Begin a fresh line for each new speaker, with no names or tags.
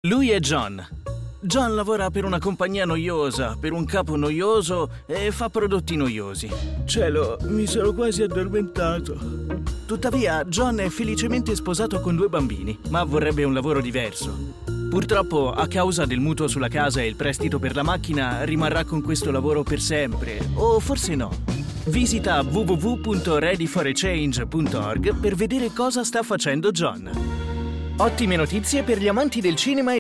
Lui è John. John lavora per una compagnia noiosa, per un capo noioso e fa prodotti noiosi. Cielo, mi sono quasi addormentato. Tuttavia, John è felicemente sposato con 2 bambini, ma vorrebbe un lavoro diverso. Purtroppo, a causa del mutuo sulla casa e il prestito per la macchina, rimarrà con questo lavoro per sempre, o forse no. Visita www.readyforachange.org per vedere cosa sta facendo John. Ottime notizie per gli amanti del cinema